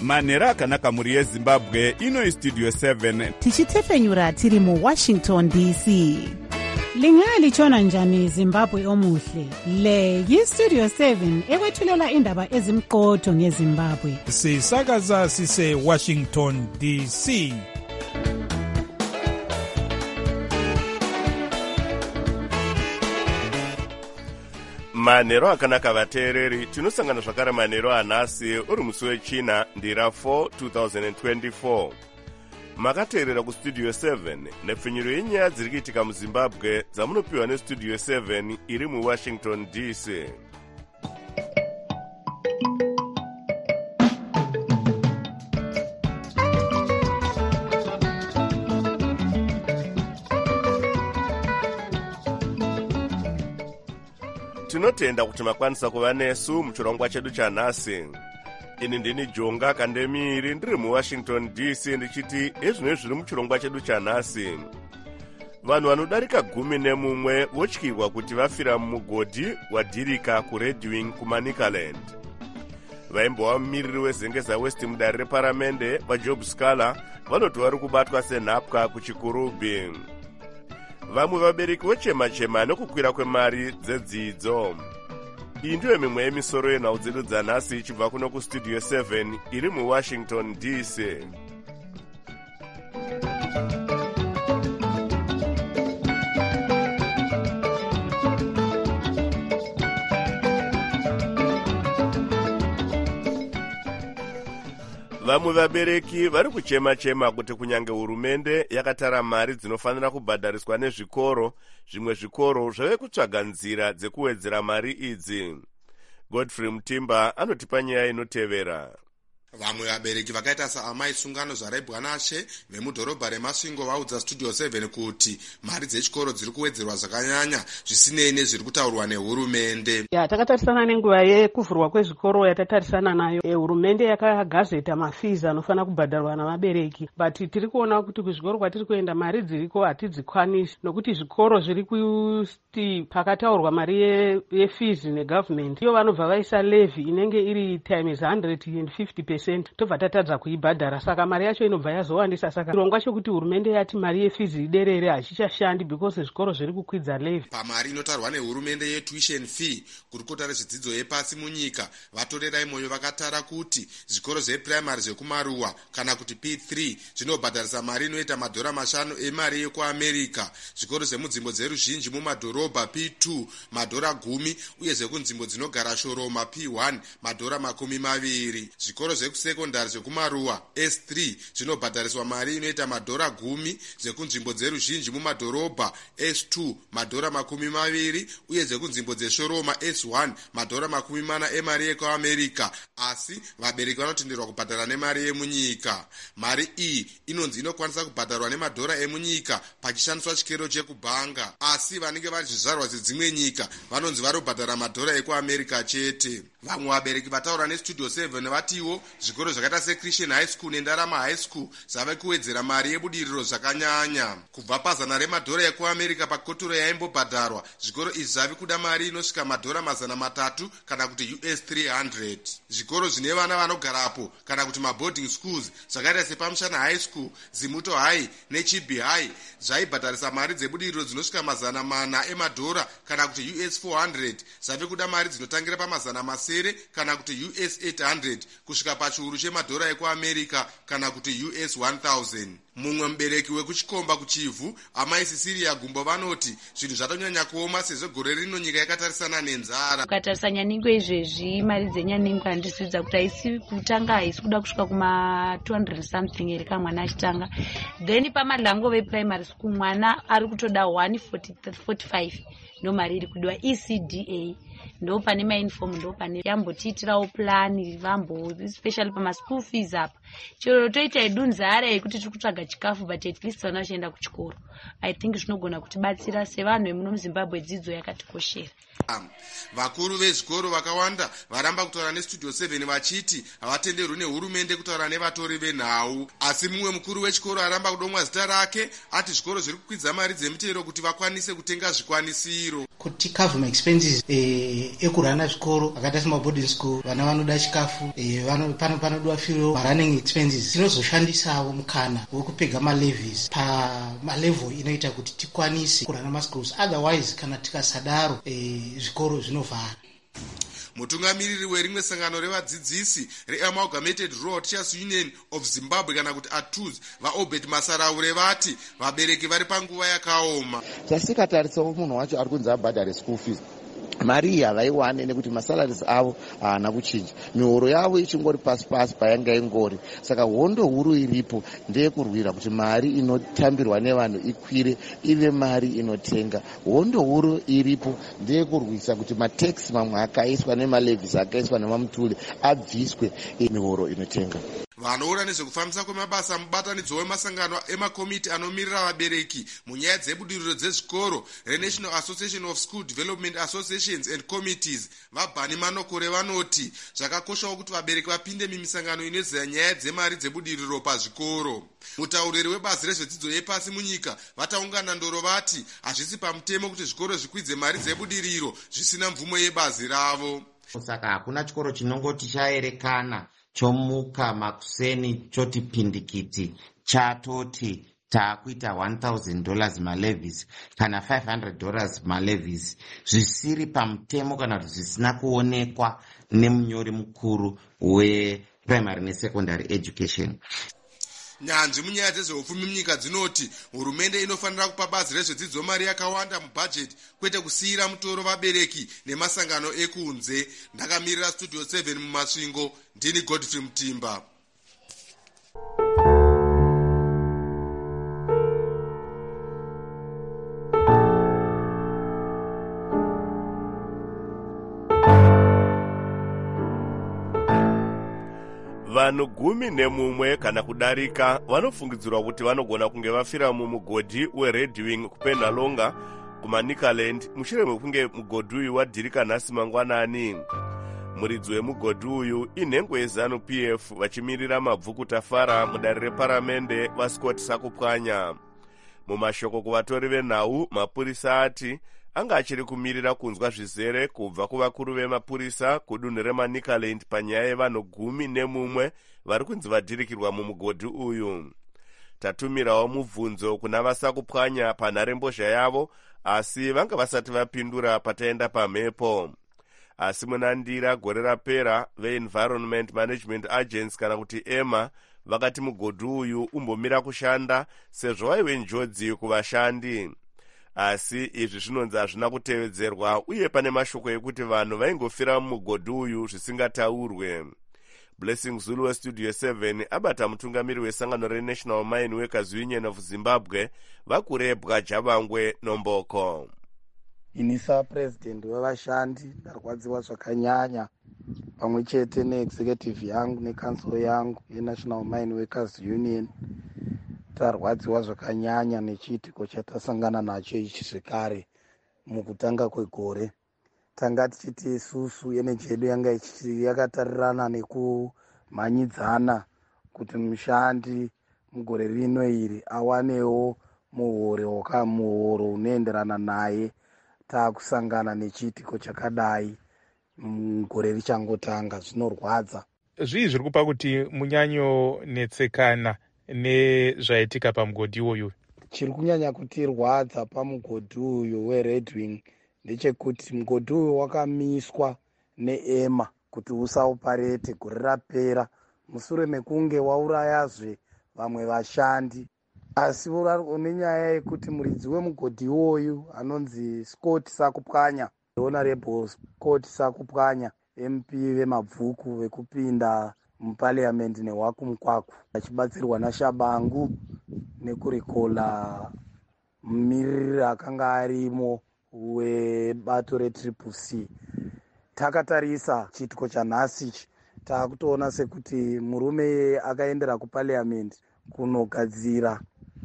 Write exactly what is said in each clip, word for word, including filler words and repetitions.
manhero akanaka mhuri yezimbabwe. Ino istudio seven tichitefenyura tiri muwashington D C. Lingalitshona njani Zimbabwe omuhle? Le yistudio seven ekwethulela indaba ezimqotho ngeZimbabwe. Sisakaza sise Washington D C. Manhero akanaka vateereri, tinosangana zvakare manhero anhasi uri musi wechina ndira four two thousand twenty-four. Makateerera kustudio seven nepfinyiro yenyaya dziri kuitika muZimbabwe dzamunopiwa nestudio seven iri muWashington D C. Tinotenda kuti makwanisa kuva nesu muchirongwa chedu chanhasi. Ini ndini Jonga Kandemiri ndiri muWashington D C ndichiti ezvino zviri muchirongwa chedu chanhasi. Vanhu vanodarika gumi nemumwe votyirwa kuti vafira mumugodhi waDhirika kuRed Wing kuManicaland. Vaimbova mumiriri wezengeza West mudare reparamende vaJob Scala vanoti vari kubatwa senhapwa kuchikurubhi. Vamwe vabereki vochema-chema nokukwira kwemari dzedzidzo. Iyi ndiyo mimwe yemisoro yenhau dzedu dzanhasi ichibva kuno kustudio seven iri muWashington D C. Vamwe vabereki vari kuchema-chema kuti kunyange hurumende yakatara mari dzinofanira kubhadhariswa nezvikoro, zvimwe zvikoro zvave kutsvaga nzira dzekuwedzera mari idzi. Godfrey Mutimba anotipa nyaya inotevera. Vamwe vabereki vakaita saamai sungano zvarebwanashe vemudhorobha reMasvingo vaudza studio seven kuti mari dzechikoro dziri kuwedzerwa zvakanyanya zvisinei nezviri kutaurwa nehurumende. Ya takatarisana nenguva yekuvhurwa kwezvikoro yatatarisana nayo. E, hurumende yakagazeta mafizi anofana kubhadharwa navabereki. But tiri kuona kuti kuzvikoro kwatiri kuenda mari dziriko hatidzikwanisi nokuti zvikoro zviri kuti pakataurwa mari yefizi negovernment iyo vanobva vaisa levy inenge iri times one hundred fifty percent. Tobva tatadza kuibhadhara, saka mari yacho inobva yazowandisa. Saka chirongwa chokuti hurumende yati mari yefizi iderere hachichashandi because zvikoro zviri kukwidza levy. Pamari inotarwa nehurumende yetuition fee kurukota rezvidzidzo yepasi munyika vatorera imoyo vakatara kuti zvikoro zveprimary zvekumaruwa kana kuti P three zvinobhadharisa mari inoita madhora mashanu emari yekuAmerica. Zvikoro zvemunzvimbo dzeruzhinji mumadhorobha P two madhora gumi uye zvekunzvimbo dzinogara shoroma P one madhora makumi maviri. Zvikoro zvekusekondari zvekumaruwa S three zvinobhadhariswa mari inoita madhora gumi, zvekunzvimbo dzeruzhinji mumadhorobha S two madhora makumi maviri uye zvekunzvimbo dzeshoroma S one madhora makumi mana emari yekuAmerica. Asi vabereki vanotenderwa kubhadhara nemari yemunyika. Mari iyi inonzi inokwanisa kubhadharwa nemadhora emunyika pachishandiswa chikero chekubhanga, asi vanenge vari zvizvarwa dzedzimwe nyika vanonzi varobhadhara madhora ekuAmerica chete. Vamwe vabereki vataura nestudio seven vatiwo zvikoro zvakaita seChristian High School neNdarama High School zvave kuwedzera mari yebudiriro zvakanyanya. Kubva pazana remadhora ekuAmerica pakotoro yaimbobhadharwa, zvikoro izvi zvave kuda mari inosvika madhora mazana matatu kana kuti U S three hundred. Zvikoro zvine vana vanogarapo kana kuti maboarding schools zvakaita sePamushana High School, Zimuto High neChibi High zvaibhadharisa mari dzebudiriro dzinosvika mazana mana emadhora kana kuti U S four hundred. Zvave kuda mari dzinotangira pamazana masere kana kuti U S eight hundred kusvika pachiuru chemadhora ekuAmerica kana kuti U S one thousand. Mumwe mubereki wekuchikomba kuchivhu amai Cecilia Gumbo vanoti zvinhu zvatonyanya kuoma sezvo gore rino nyika yakatarisana nenzara. Ukatarisa nyaningwa izvezvi mari dzenyaningwa handizvidza kuti haisi kutanga haisi kuda kusvika kuma two hundred something ere kamwana achitanga. Then pamadlango veprimary school mwana ari kutoda one forty-five no mari iri kudiwa. E C D A ndo pane mainform ndo pane yambotiitirawo plan vambo especially pama school fees up. Chero toita idunzara yekuti tiri kutsvaga chikafu but at least vana vachienda kuchikoro. I think zvinogona kutibatsira sevanhu vemuno muZimbabwe dzidzo yakatikoshera. Vakuru vezvikoro vakawanda varamba kutaura nestudio seven vachiti havatenderwi nehurumende kutaura nevatori venhau. Asi mumwe mukuru wechikoro aramba kudomwa zita rake ati zvikoro zviri kukwidza mari dzemitero kuti vakwanise kutenga zvikwanisiro. kuti cover my expenses eh, ekurana zvikoro akaita semaboarding school, vana vanoda chikafu, eh, pano panodwa firo running expenses. Tinozoshandisawo mukana wekupega malevies pamalevel inoita kuti tikwanise kurana maschools, otherwise kana tikasadaro eh, zvikoro zvinovhara. Mutungamiriri werimwe sangano revadzidzisi reamalgamated rural teachers union of Zimbabwe kana kuti A T U Z vaobert Masaraure vati vabereki vari panguva yakaoma. Tasikatarisawo munhu wacho ari kunzi abhadhare school fees, mari iyi havaiwane nekuti masalaries avo haana kuchinja, mihoro yavo ichingori pasi pasi payanga ingori. Saka hondo huru iripo ndeyekurwira kuti mari inotambirwa nevanhu ikwire ive mari inotenga. Hondo huru iripo ndeyekurwisa kuti matax mamwe akaiswa nemalevies akaiswa nemamutule abviswe, mihoro inotenga. Vanoona nezvekufambisa kwemabasa mubatanidzo wemasangano emakomiti anomirira vabereki munyaya dzebudiriro dzezvikoro reNational Association of School Development Associations and Committees vabhani manokore vanoti zvakakoshawo kuti vabereki vapinde mumisangano inoziva nyaya dzemari dzebudiriro pazvikoro. Mutauriri webazi rezvedzidzo yepasi munyika vataungana ndoro vati hazvisi pamutemo kuti zvikoro zvikwidze mari dzebudiriro zvisina mvumo yebazi ravo. Saka hakuna chikoro chinongoti chaerekana chomuka makuseni choti pindikiti chatoti taakuita one thousand dollars malevies kana five hundred dollars malevies zvisiri pamutemo kana kuti zvisina kuonekwa nemunyori mukuru weprimary nesecondary education. Nyanzvi munyaya dzezveupfumi munyika dzinoti hurumende inofanira kupa bazi rezvedzidzo mari yakawanda mubhajeti kwete kusiyira mutoro vabereki nemasangano ekunze. Ndakamirira Studio seven mumasvingo, ndini Godfrey Mutimba. Vanhu gumi nemumwe kana kudarika vanofungidzirwa kuti vanogona kunge vafira mumugodhi weRedwing kuPenalonga kuManicaland mushure mekunge mugodhi uyu wadhirika nhasi mangwanani. Muridzi wemugodhi uyu inhengo yeZanu P F vachimirira mabvuku tafara mudare reparamende vaScott Sakupwanya. Mumashoko kuvatori venhau, mapurisa ati anga achiri kumirira kunzwa zvizere kubva kuvakuru vemapurisa kudunhu reManicaland panyaya yevanhu gumi nemumwe vari kunzi vadhirikirwa mumugodhi uyu. Tatumirawo mubvunzo kuna vaSakupwanya panharembozha yavo, asi vanga vasati vapindura pataenda pamhepo. Asi munandira gore rapera veEnvironment Management Agency kana kuti EMA vakati mugodhi uyu umbomira kushanda sezvo waive njodzi kuvashandi. Asi izvi zvinonzi hazvina kutevedzerwa uye pane mashoko ekuti vanhu vaingofira mumugodhi uyu zvisingataurwe. Blessing Zulu weStudio seven abata mutungamiri wesangano reNational Mine Workers Union of Zimbabwe vakurebwa Javangwe Nomboko. Inisa president wevashandi ndarwadziwa zvakanyanya pamwe chete neexecutive yangu necouncil yangu yeNational Mine Workers Union. Tarwadziwa zvakanyanya nechiitiko chatasangana nacho ichi zvekare mukutanga kwegore. Tanga tichiti isusu eneji yedu yanga yakatarirana nekumhanyidzana kuti mushandi mugore rino iri awanewo muhoro wakamuhoro unoenderana naye. Taakusangana nechiitiko chakadai mugore richangotanga, zvinorwadza. Zvii zviri kupa kuti munyanyo netsekana nezvaitika pamugodhi uyu? Chiri kunyanya kutirwadza pamugodhi uyu weRedwing ndechekuti mugodhi uyu wakamiswa neEMA kuti usaoparete gore rapera mushure mekunge waurayazve vamwe vashandi. Asi nenyaya yekuti muridzi wemugodhi uyu anonzi Scott Sakupwanya, Honorable Scott Sakupwanya, M P vemabvuku vekupinda muparliament newakumukwaku, achibatsirwa naShabangu nekurikola mumiriri akanga arimo webato retriple C. Takatarisa chiitiko chanhasi taakutoona sekuti murume akaendera kuparliament kunogadzira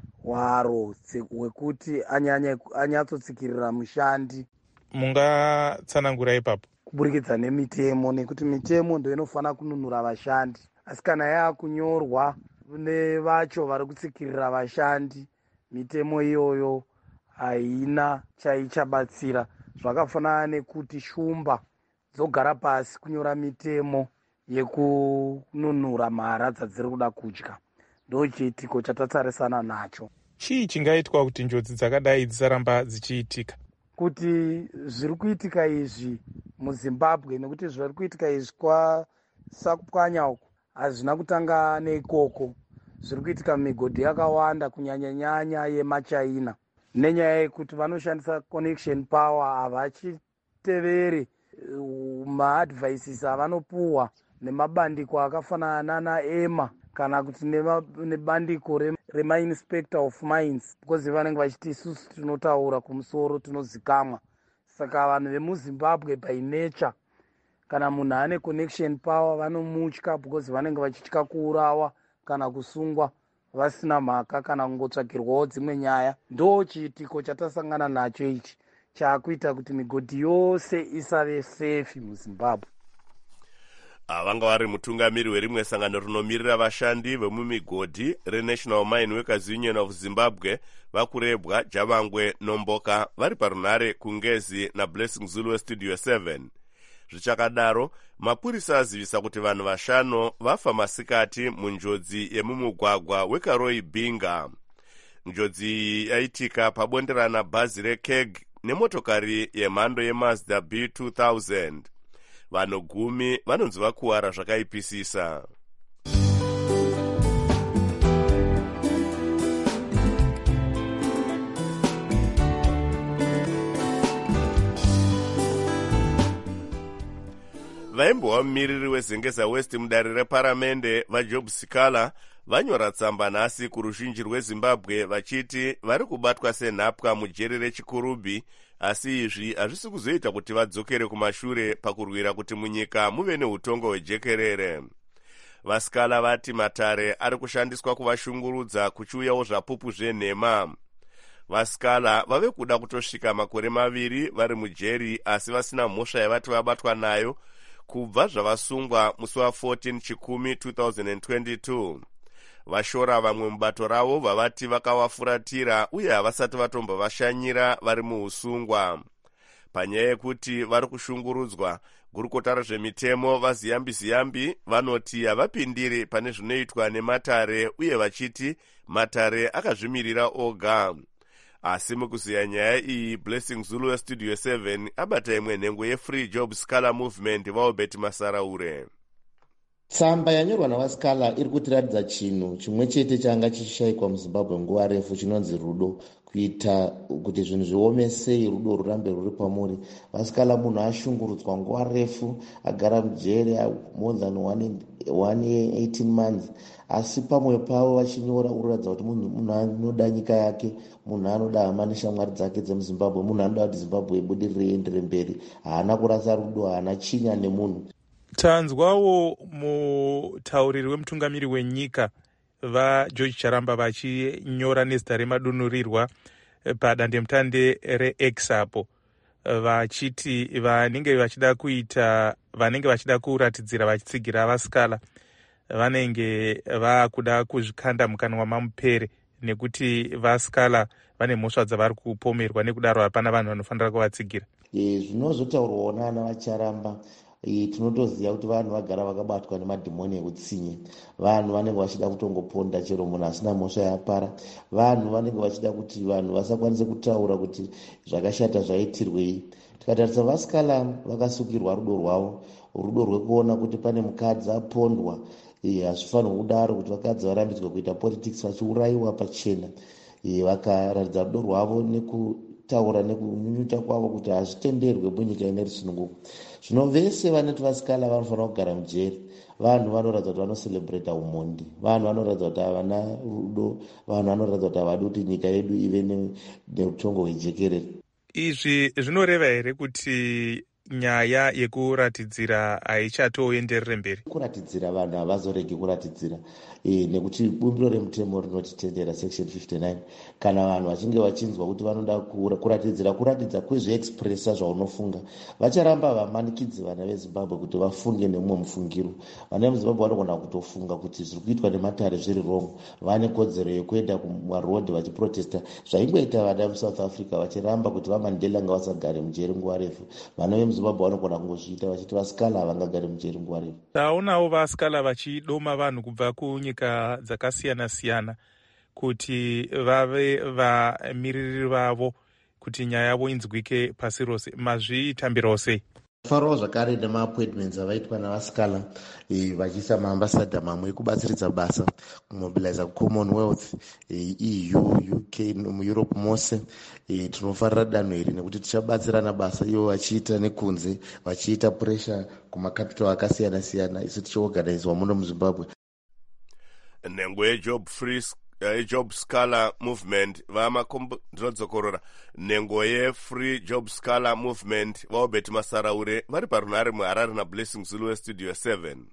waro wekuti anyatsotsikirira mushandi. Mungatsanangura ipapo? Kuburikidza nemitemo, nekuti mitemo ndio inofanira kununura vashandi, asi kana yaakunyorwa nevacho vari kutsikirira vashandi, mitemo iyoyo haina chaichabatsira zvakafanana nekuti shumba dzogara pasi kunyora mitemo yekununura mhara dzadziri kuda kudya. Ndo chiitiko chatatsarisana nacho. Chii chingaitwa kuti njodzi dzakadai dzisaramba dzichiitika? Kuti zviri kuitika izvi muZimbabwe nekuti zviri kuitika izvi kwasakupwanya uku hazvina kutanga neikoko. Zviri kuitika mumigodhi yakawanda kunyanya-nyanya yemaChina, nenyaya yekuti vanoshandisa connection power, havachitevere maadvices avanopuhwa nemabandiko akafanana naEMA kana kuti nebandiko remainspector of mines, because vanenge vachiti isusu tinotaura kumusoro tinozikamwa. Saka vanhu vemuZimbabwe by nature, kana munhu ane connection power vanomutya, because vanenge vachitya kuurawa kana kusungwa vasina mhaka kana kungotsvagirwawo dzimwe nyaya. Ndo chiitiko chatasangana nacho ichi chaakuita kuti migodhi yose isave safe muZimbabwe. Vanga vari mutungamiri werimwe sangano rinomirira vashandi vemumigodhi reNational Mine Workers Union of Zimbabwe vakurebwa Javangwe Nomboka vari parunhare kuNgezi naBlessing Zulu weStudio seven. Zvichakadaro, mapurisa azivisa kuti vanhu vashanu vafa masikati munjodzi yemumugwagwa weKaroi Binga. Njodzi iyi yaitika pabonderana bhazi reKeg nemotokari yemhando yeMazda B two thousand. Vanhu gumi vanonzi vakuwara zvakaipisisa. Vaimbowa mumiriri weZengeza West mudare reparamende vaJob Sikala vanyora tsamba nhasi kuruzhinji rweZimbabwe vachiti vari kubatwa senhapwa mujeri reChikurubi, asi izvi hazvisi kuzoita kuti vadzokere kumashure pakurwira kuti munyika muve neutongo hwejekerere. Vasikala vati matare ari kushandiswa kuvashungurudza kuchiuyawo zvapupu zvenhema. Vasikala vave kuda kutosvika makore maviri vari mujeri asi vasina mhosva yavati vabatwa nayo kubva zvavasungwa musi wa14 Chikumi two thousand twenty-two. Vashora vamwe mubato ravo vavati vakavafuratira uye havasati vatomba vashanyira vari muusungwa. Panyaya yekuti vari kushungurudzwa, gurukota rezvemitemo vaZiyambi Ziyambi vanoti havapindiri pane zvinoitwa nematare uye vachiti matare akazvimirira oga. Asi mukuziya nyaya iyi, Blessing Zulu weStudio seven abata imwe nhengo yeFree Job Sikala Movement vaObert Masaraure. Tsamba yanyorwa navasikala iri kutiratidza chinhu chimwe chete changa chichishayikwa muZimbabwe nguva refu chinonzi rudo, kuita kuti zvinhu zviomesei rudo rurambe ruri pamuri. Vasikala munhu ashungurudzwa nguva refu, agara mujeri more than one year eighteen months, asi pamwe pavo vachinyora kuratidza kuti munhu anoda nyika yake, munhu anoda hama neshamwari dzake dzemuZimbabwe, munhu anoda kuti Zimbabwe ibudirire iendere mberi, haana kurasa rudo, haana chinya nemunhu. Tanzwawo mutauriri wemutungamiri wenyika vaGeorge Charamba vachinyora nezita remadunurirwa padandemutande reExapo vachiti vanenge vachida kuita vanenge vachida kuratidzira vachitsigira vasikala vanenge vakuda kuzvikanda mukanwa mamupere nekuti vasikala vane mhosva dzavari kupomerwa, nekudaro hapana vanhu vanofanira kuvatsigira. Zvinozotaurwawo nana vaCharamba, tinotoziva kuti vanhu vagara vakabatwa nemadhimoni ekutsinye. Vanhu vanenge vachida kutongoponda chero munhu asina mhosva yapara. Vanhu vanenge vachida kuti vanhu vasakwanise kutaura kuti zvakashata zvaitirwei. Tikatarisa vasikala vakasukirwa rudo rwavo, rudo rwekuona kuti pane mukadzi apondwa. Hazvifanirwi kudaro kuti vakadzi varambidzwe kuita politics vachiurayiwa pachena. Vakaratidza rudo rwavo nekutaura nekunyunyuta kwavo kuti hazvitenderwe munyika ine rusununguko. Zvino vese vanoti vasikala vanofanira kugara mujeri. Vanhu vanoratidza kuti vanoselebrata umhondi, vanhu vanoratidza kuti havana rudo, vanhu vanoratidza kuti havadi kuti nyika yedu ive neutongo hwejekerere. Izvi zvinoreva here kuti nyaya yekuratidzira haichatoenderere mberi? Kuratidzira vanhu havazoregi kuratidzira e, nekuti bumbiro remutemo rinotitendera section fifty-nine kana vanhu vachinge vachinzwa kuti vanoda kuratidzira kuratidza kwezveexpressa zvaunofunga vacharamba vamanikidzi vana vezimbabwe kuti vafunge nemumwe mufungiro. Vana vezimbabwe vanogona kutofunga kuti zviri kuitwa nematare zviri wrong, vane kodzero yekuenda kumarodhi vachiprotesta zvaingoita vana vemusouth africa vachiramba kuti vaMandela nga vasagare mujeri nguva refu. Vana vemuzimbabwe vanogona kungozviita vachiti vasikala havangagare mujeri nguva refu. Taonawo vasikala vachidoma vanhu kubva kunyika dzakasiyana-siyana kuti vave vamiriri vavo kuti nyaya yavo inzwike pasi rose. Mazvitambirawo sei? Farawo zvakare nemaappointments avaitwa navasikala e, vachiisa maambasadha mamwe ekubatsiridza basa kumobiliza commonwealth e, E U, U K mueurope mose. E, tinofarira danho iri nekuti tichabatsirana basa ivo vachiita nekunze vachiita pressure kumakapital akasiyana-siyana isu tichiorganizwa muno muzimbabwe. Nhengo yejob free job scholar movement vamakombodzorokorora nhengo yefree job scholar movement vaobeti masaraure vari parunhare muharare nablessing zulu westudio seven.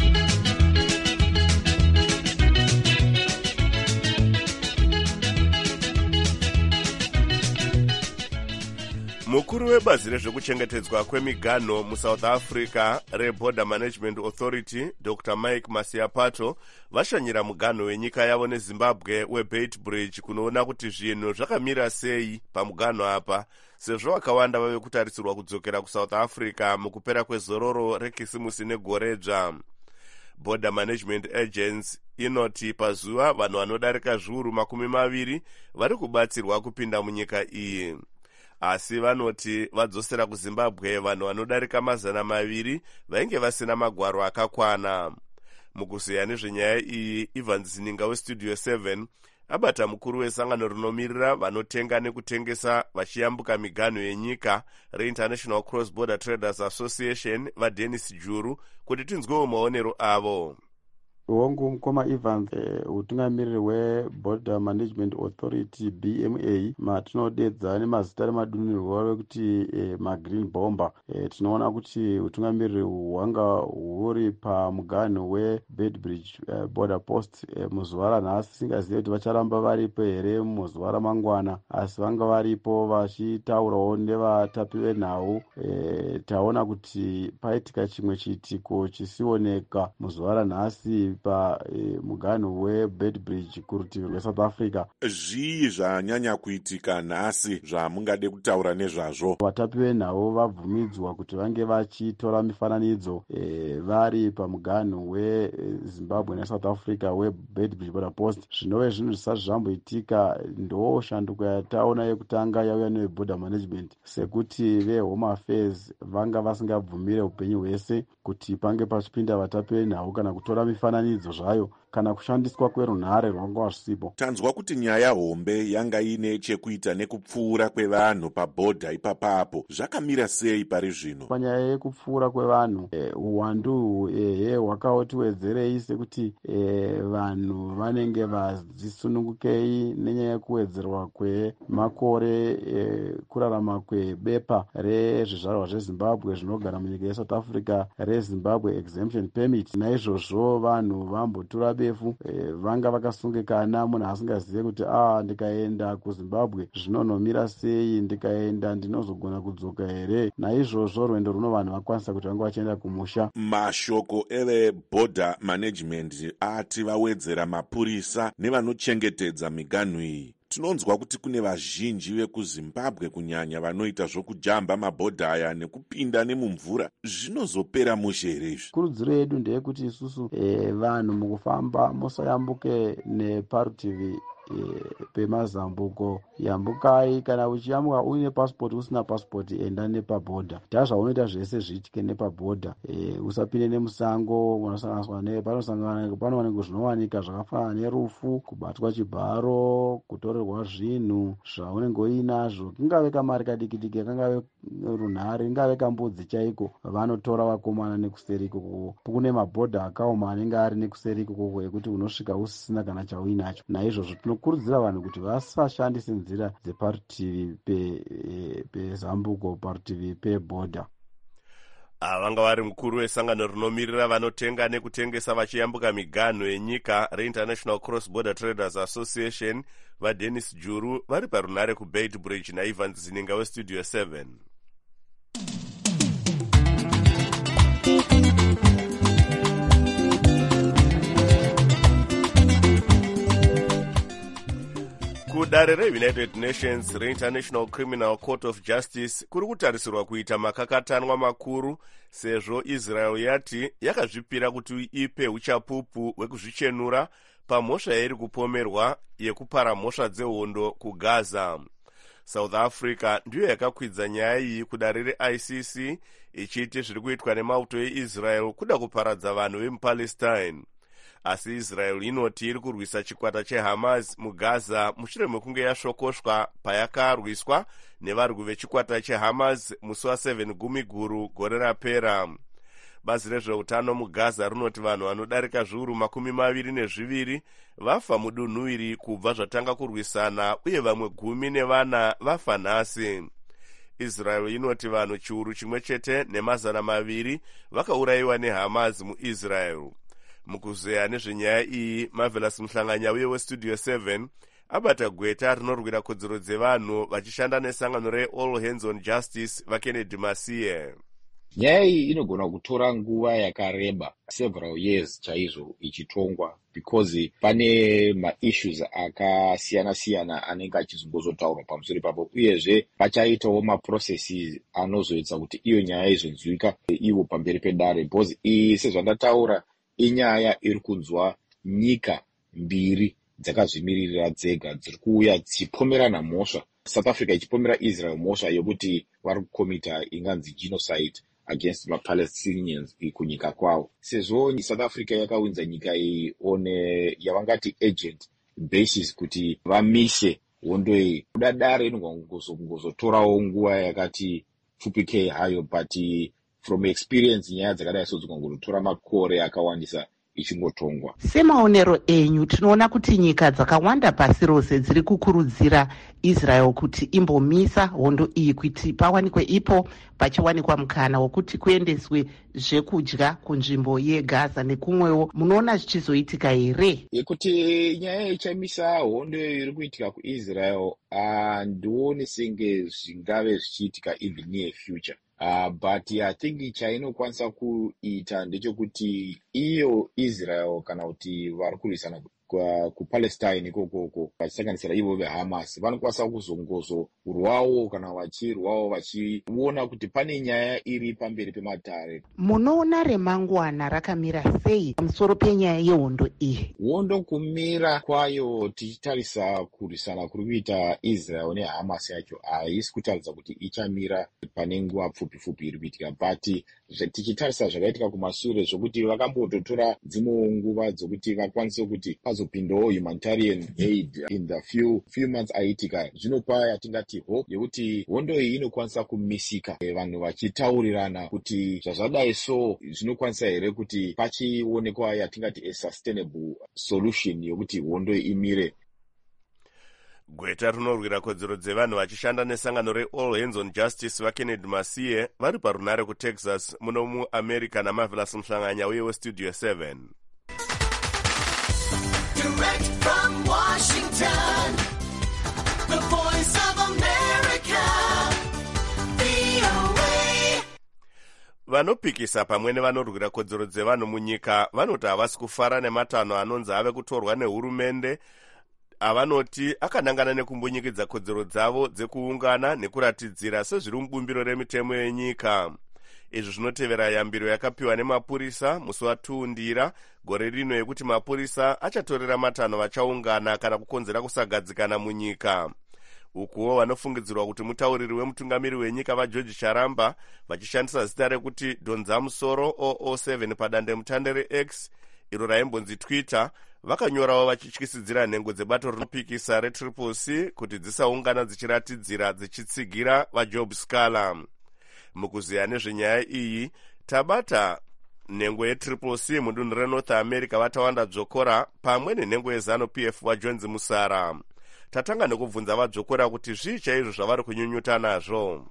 Mukuru webazi rezvekuchengetedzwa kwemiganho muSouth Africa reBorder Management Authority Doctor Mike Masiapato vashanyira muganho wenyika yavo neZimbabwe weBeitbridge kunoona kuti zvinhu zvakamira sei pamuganho apa sezvo vakawanda vave kutarisirwa kudzokera kuSouth Africa mukupera kwezororo rekisimusi negoredzva. Border Management Agency inoti pazuva vanhu vanodarika zviuru makumi maviri vari kubatsirwa kupinda munyika iyi. Asi vanoti vadzosera kuZimbabwe vanhu vanodarika mazana maviri vainge vasina magwaro akakwana. Mukuziya nezvenyaya iyi, Ivan Zininga westudio seven abata mukuru wesangano rinomirira vanotenga nekutengesa vachiyambuka miganho yenyika reInternational Cross Border Traders Association vaDennis Juru kuti tinzwewo maonero avo. Wangu mkoma Evans utungamiriri weBorder Management Authority B M A matinodedza nemazita remadunhurwa rekuti magreen bomber. Tinoona kuti utungamiriri hwanga huri pamuganho weBeitbridge border post muzuva ranhasi. Singazivi kuti vacharamba varipo here muzuva ramangwana, asi vanga varipo vachitaurawo nevatapi venhau. Taona kuti paitika chimwe chiitiko chisioneka muzuva ranhasi pa e, muganho weBeitbridge kurutivi rweSouth Africa. Zvii zvanyanya kuitika nhasi zvamungade kutaura nezvazvo? Vatapi venhau vabvumidzwa kuti vange vachitora mifananidzo e, vari pamuganho weZimbabwe neSouth Africa weBeitbridge border post. Zvinove zvinhu zvisati zvamboitika ndo shanduko yataona yekutanga yauya neweBorder Management, sekuti veHome Affairs vanga vasingabvumire upenyu hwese kuti pange pachipinda vatapi venhau kana kutora mifananidzo zvayo kana kushandiswa kwerunhare rwanga zvisipo. Tanzwa kuti nyaya hombe yanga ine chekuita nekupfuura kwevanhu pabhodha ipapapo. Zvakamira sei pari zvino? Panyaya yekupfuura kwevanhu uwandu ehe hwakaotiwedzerei sekuti e, vanhu vanenge vazisunungukei nenyaya yekuwedzerwa kwemakore e, kurarama kwebepa rezvizvarwa zveZimbabwe zvinogara munyika yeSouth Africa reZimbabwe exemption permit. Naizvozvo vanhu vambotura befu e, vanga vakasungikana, munhu asingazive kuti ah ndikaenda kuZimbabwe zvinonomira sei, ndikaenda ndinozogona kudzoka here. Naizvozvo rwendo runo vanhu vakwanisa kuti vanga vachienda kumusha. Mashoko eveBorder Management ati vawedzera mapurisa nevanochengetedza miganho iyi. Tinonzwa kuti kune vazhinji vekuZimbabwe kunyanya vanoita zvokujamba mabhodha aya nekupinda nemumvura. Zvinozopera mushe here izvi? Kurudziro yedu ndeyekuti isusu e, vanhu mukufamba musayambuke neparutivi e, pemazambuko. Yambukai kana uchiyambuka uine passport usina passport enda nepabhodha. Tazvaunoita zvese zviitike nepabhodha. E, usapinde nemusango unosanganiswa ne panosangana panowanika zvinowanika zvakafanana nerufu, kubatwa chibharo, kutorerwa zvinhu zvaunenge uinazvo, kingave kamari kadiki diki, kangave runhare, ingave kambudzi chaiko, vanotora vakomana nekuseri ikoko. Kune mabhodha akaoma anenge ari nekuseri ikoko ekuti unosvika usisina kana chauinacho. Naizvozvo tinokurudzira vanhu kuti vasashandise nzira dzeparutivi pezambuko, parutivi pebhodha. vanga vari mukuru wesangano rinomirira vanotenga nekutengesa vachiyambuka miganho yenyika reinternational cross border traders association vadennis juru vari parunare kubait bridge naivans zininga westudio seven. kudare reunited nations reinternational criminal court of justice kuri kutarisirwa kuita makakatanwa makuru sezvo israel yati yakazvipira kuti ipe uchapupu hwekuzvichenura pamhosva yairi kupomerwa yekupara mhosva dzehondo kugaza. South Africa ndiyo yakakwidza nyaya iyi kudare reI C C ichiti zviri kuitwa nemauto eIsrael kuda kuparadza vanhu vemupalestine. Asi Israel inoti iri kurwisa chikwata cheHamas mugaza mushure mekunge yashokoshwa payakarwiswa nevarwi vechikwata cheHamas musi wa seven gumiguru gore rapera. Bazi rezveutano mugaza rinoti vanhu vanodarika zviuru makumi maviri nezviviri vafa mudunhu iri kubva zvatanga kurwisana uye vamwe gumi nevana vafa nhasi. Israel inoti vanhu chiuru chimwe chete nemazana maviri vakaurayiwa neHamas muIsrael. Mukuzeya nezvenyaya iyi Marvelous Muhlanganya uye westudio seven abata gweta rinorwira kodzero dzevanhu vachishanda nesangano reAll Hands on Justice vaKennedy Masiye. Nyaya iyi inogona kutora nguva yakareba several years chaizvo ichitongwa because pane maissues akasiyana siyana anenge achizongozotaurwa pamusoro ipapo uyezve pachaitawo maprocesses anozoita kuti iyo nyaya izonzwika ivo pamberi pedare because iyi sezvandataura inyaya iri kunzwa nyika mbiri dzakazvimiririra dzega dziri kuuya dzichipomerana mhosva. South Africa ichipomera Israel mhosva yokuti vari kukomita inganzi genocide against maPalestinians kunyika kwavo. Sezvo South Africa yakawinza nyika iyi on yavangati agent basis kuti vamise hondo iyi. Kudadare inongozotorawo nguva yakati pfupikei hayo, but from experience nyaya dzakadai sodzokangotora makore akawandisa ichingotongwa. Semaonero enyu tinoona kuti nyika dzakawanda pasi rose dziri kukurudzira Israel kuti imbomisa hondo iyi kuti pawanikwe ipo pachiwanikwa mukana wokuti kuendeswe zvekudya kunzvimbo yeGaza nekumwewo. Munoona zvichizoitika here? Yekuti nyaya ichamisa hondo iri kuitika kuIsrael handioni senge zvingave zvichiitika even near future. Uh, but I think chainokwanisa kuita ndechekuti iyo Israel kana kuti vari kurwisana kuPalestine ikoko vachisanganisira ivo veHamas vanokwanisa kuzongozo rwawo kana vachirwawo vachiona kuti pane nyaya iri pamberi pematare. Munoona remangwana rakamira sei pamusoro penyaya yehondo iyi? Hondo kumira kwayo tichitarisa kurwisana kuri kuita Israel neHamas yacho haisi kutaridza kuti ichamira pane nguva pfupi pfupi iri kuitika, but tichitarisa zvakaitika kumashure zvokuti vakambototora dzimwe nguva dzokuti vakwanise kuti pazopindawo humanitarian aid in the few few months aitika. Zvinopa yatingati hope yekuti hondo iyi inokwanisa kumisika, vanhu vachitaurirana kuti zvazvadai so zvinokwanisa here kuti pachionekwa yatingati a sustainable solution yokuti hondo imire. Gweta rinorwira kodzero dzevanhu vachishanda nesangano reAll Hands on Justice vaKennedy Masiye vari parunare kuTexas muno muAmerica naMarvelous Muhlanganya uye westudio seven. Direct from Washington, the voice of America, V O A. Vanopikisa pamwe nevanorwira kodzero dzevanhu munyika vanoti havasi kufara nematanho anonzi ave kutorwa nehurumende avanoti akanangana nekumbunyikidzwa kodzero dzavo dzekuungana nekuratidzira sezviri mubumbiro remitemo yenyika. Izvi zvinotevera yambiro yakapiwa nemapurisa musi watuundira gore rino yekuti mapurisa achatorera matanho vachaungana kana kukonzera kusagadzikana munyika. Ukuwo vanofungidzirwa kuti mutauriri wemutungamiri wenyika vaGeorge Charamba vachishandisa zita rekuti donzamusoro zero zero seven padande mutande reX iro raimbonzi Twitter vakanyorawo vachityisidzira nhengo dzebato rinopikisa reTriple C kuti dzisaungana dzichiratidzira dzichitsigira vaJob Scala. Mukuziya nezvenyaya iyi tabata nhengo yeTriple C mudunhu reNorth America vatawanda dzokora pamwe nenhengo yeZanu P F vaJones Musara. Tatanga nekubvunza vadzokora kuti zvii chaizvo zvavari kunyunyuta nazvo.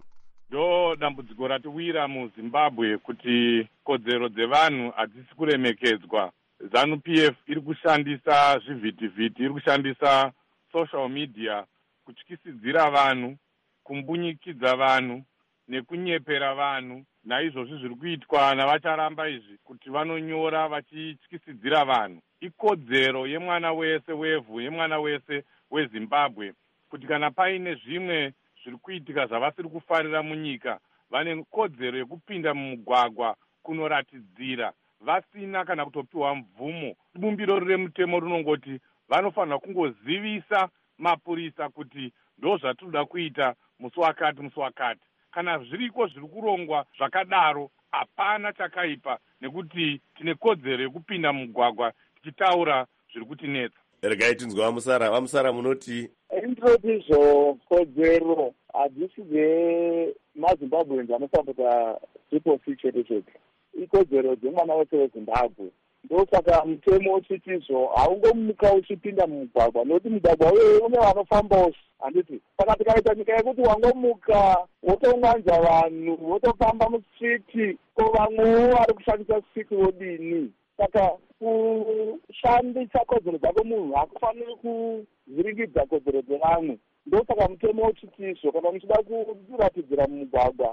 ndo dambudziko ratiwira muzimbabwe kuti kodzero dzevanhu hadzisi kuremekedzwa. Zanu P F iri kushandisa zvivhitivhiti, iri kushandisa social media kutyisidzira vanhu, kumbunyikidza vanhu nekunyepera vanhu. Naizvozvi zviri kuitwa navacharamba izvi kuti vanonyora vachityisidzira vanhu. Ikodzero yemwana wese wevhu, yemwana wese weZimbabwe kuti kana paine zvimwe zviri kuitika zvavasiri kufarira munyika, vane kodzero yekupinda mumugwagwa kunoratidzira vasina kana kutopiwa mvumo. Bumbiro remutemo rinongoti vanofanira kungozivisa mapurisa kuti ndo zvatinoda kuita musi wakati musi wakati. Kana zviriko zviri kurongwa zvakadaro, hapana chakaipa, nekuti tine kodzero yekupinda mumugwagwa tichitaura zviri kutinetsa. Regai tinzwe Vamusara. Vamusara, munoti? Indroti izvo kodzero hadzisi dzemazimbabweans anosapota triple chete chete, ikodzero dzemwana wese weZimbabwe. Ndosaka mutemo uchiti izvo haungomuka uchipinda mumugwagwa, nokuti mugwagwa uye une vanofambawo, handiti. Saka tikaita nyika yekuti wangomuka wotomwanza vanhu wotofamba mustriti, ko vamwewo vari kushandisa striti wodini. Saka kushandisa kodzero dzako munhu hakufaniri kuvhiringidza kodzero dzevamwe. Ndosaka mutemo uchiti izvo kana muchida kuratidzira mumugwagwa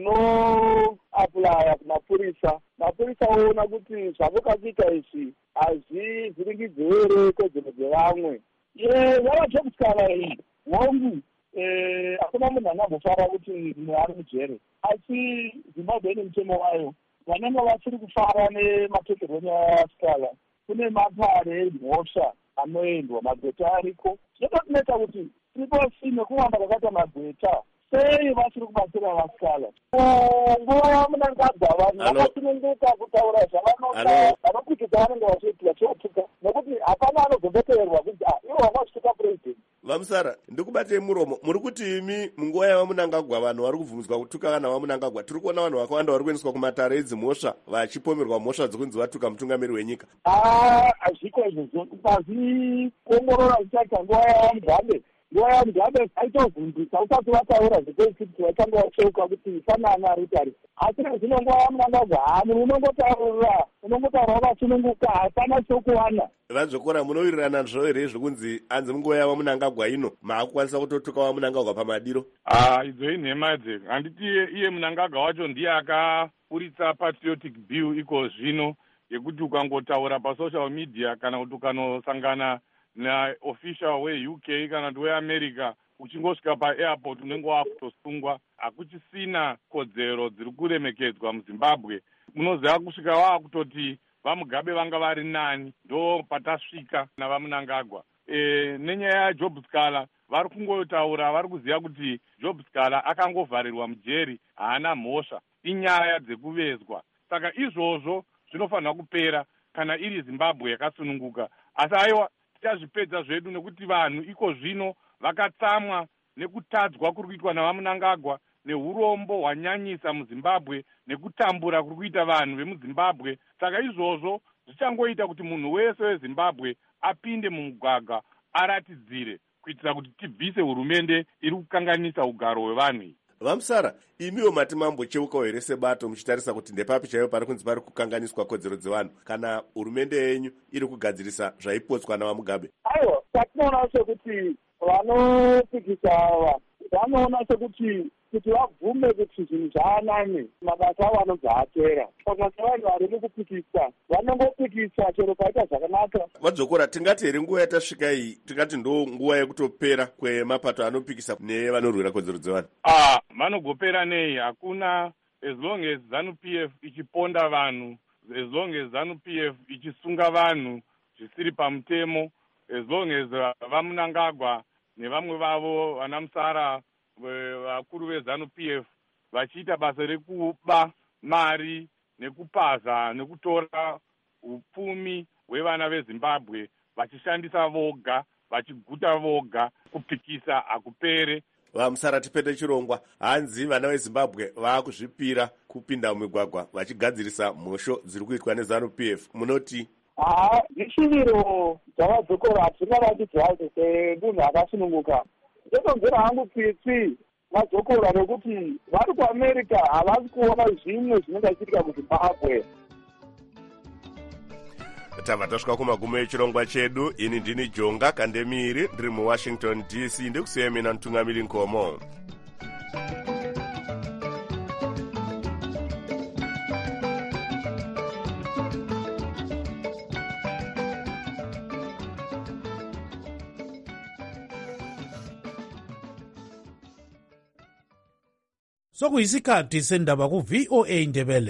munoaplaya kumapurisa, mapurisa oona kuti zvavokakuita izvi hazvivhiringidzi here kodzero dzevamwe. Yava Jobskala iyi hongu, hakuna munhu angambofara kuti munhu ari mujere, asi Zimbabwe ine mutemo wayo. Vanenge vachiri kufara nematekerweni aSkala, kune mapare emhosva anoendwa, magweta ariko. Zvinototinetsa kuti tiriposi nekuwanda kwakaita magweta, sei vachiri kubatsira vaSkala? Nguva yaMunangagwa vanhu vakasununguka kutaura zvavanoda, vanokutika vanenge vachiotuka, nokuti hapana anozomboteerwa kuti ivo vanga vachituka purezidendi. Vamusara, ndikubatei muromo. Muri kuti imi munguva yavaMunangagwa vanhu vari kubvunzwa kutuka kana vaMunangagwa, tiri kuona vanhu vakawanda vari kuendeswa kumatare edzimhosva vachipomerwa mhosva dzokunzi vatuka mutungamiri wenyika. Ah, hazviko izvozvo. Pazikuongorora zvichaita nguva yavaMugabe, nguva yavaMugabe aitovhundisa usati vataura zvekuti vachanga vacheuka kuti fanana ari kuti ari. Asi zvino nguva yavaMunangagwa, ha munhu unongotaura, unongotaura vakasununguka, hapana chokuwana. Vazvikora munowirirana nazvo here zvokunzi anzi munguva yavaMunangagwa ino maakukwanisa kutotuka vaMunangagwa pamadiro? Ah, idzo inhema idzi. Handiti iye Munangagwa wacho ndiye akaburitsa patriotic bill iko zvino, yekuti ukangotaura pasocial media kana kuti ukanosangana naofficial weU K kana kuti weAmerica, uchingosvika paairport unenge wakutosungwa. Hakuchisina kodzero dziri kuremekedzwa muZimbabwe. Munoziva kusvika waakutoti vaMugabe vanga vari nani, ndo patasvika navaMunangagwa. E, nenyaya yaJobskala vari kungotaura, vari kuziva kuti Jobskala akangovharirwa mujeri, haana mhosva, inyaya dzekuvezwa. Saka izvozvo zvinofanira kupera kana iri Zimbabwe yakasununguka. Asi aiwa tichazvipedza zvedu nekuti vanhu iko zvino vakatsamwa nekutadzwa kuri kuitwa navaMunangagwa, neurombo hwanyanyisa muZimbabwe, nekutambura kuri kuita vanhu vemuZimbabwe. Saka izvozvo zvichangoita kuti munhu wese weZimbabwe apinde mumugwagwa aratidzire, kuitira kuti tibvise hurumende iri kukanganisa ugaro hwevanhu. Vamusara, imiwo mati mambocheukawo here sebato muchitarisa kuti ndepapi chaivo pari kunzi pari kukanganiswa kodzero dzevanhu, kana hurumende yenyu iri kugadzirisa zvaipotswa navaMugabe? Aiwa, patinoona sekuti vanopikisa ava vanoona sekuti kuti vabvume kuti zvinhu zvaanane, mabasa avo anobva apera. Saka sevanhu vari mukupikisa vanongopikisa chero paita zvakanaka. Vadzokora, tingati here nguva yatasvika iyi tingati ndo nguva yekutopera kwemapato anopikisa nevanorwira kodzero dzevanhu? Ah, vanogopera nei? Hakuna, as long as Zanu P F ichiponda vanhu, as long as Zanu P F ichisunga vanhu zvisiri pamutemo, as long as vaMunangagwa nevamwe vavo vana Musara vakuru veZanu P F vachiita basa rekuba mari nekupaza nekutora upfumi hwevana veZimbabwe, vachishandisa voga, vachiguta voga, kupikisa hakupere. Vamusara, tipete chirongwa. Hanzi vana veZimbabwe vaakuzvipira kupinda mumigwagwa vachigadzirisa mhosho dziri kuitwa neZanu P F. Munoti? Ah, ishiviro dzavadzokora hatingaratidza semunhu akasununguka. Ndotonzera hangu tsitsi vazokora nekuti vari kuamerica havasi kuona zvimwe zvinenge zvichiitika kuzimbabwe. tabva tasvika kumagumo echirongwa chedu. ini ndini Jonga Kandemiri ndiri muwashington D C ndikusiya mina mutungamiri Nkomo. sokuyisikhathi sendaba ku-V O A Ndebele.